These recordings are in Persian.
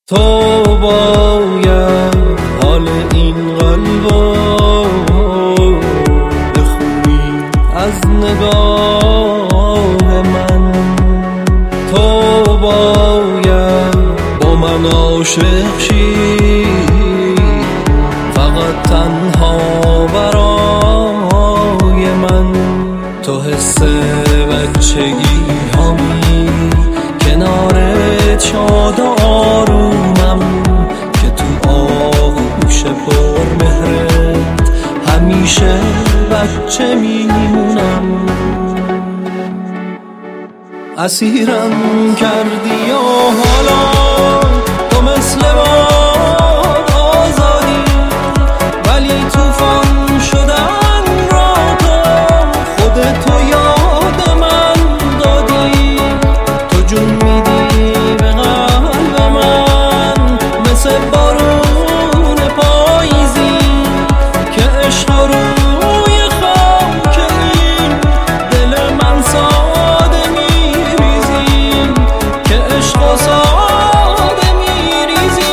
تو باید حال این قلبو بخونی از نگاه من. تو باید با من عاشق شی، فقط تنها برای من. تو حس بچگی همی کنارت شاد و آرومم، که تو آغوش پر مهرت همیشه بچه میمونم. اسیرم کردی و حالا تو مثل باد آزادی، ولی توفان شدن را تو خودتو یاد من دادی. تو جون میدی به قلب من مثل بارون پاییزی، که عشق روی خاک این دل من ساده میریزی، که عشق ساده میریزی.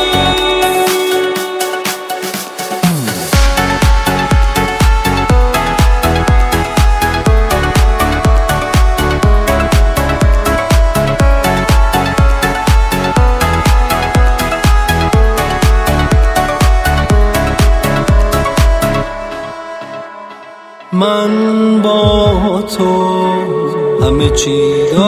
من با تو همه چی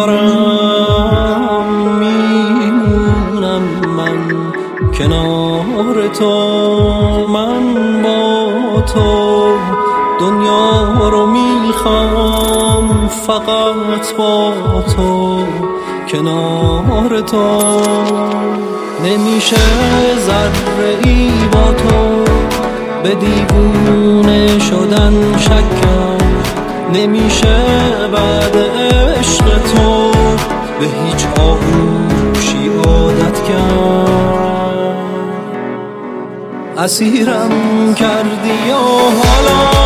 دارم، میمونم من کنار تو. من با تو دنیا رو میخوام، فقط با تو کنار تو. نمیشه ذره ای با تو به دیوونه شدن شکم، نمیشه بعد عشق تو به هیچ آغوشی عادت کرد. اسیرم کردی و حالا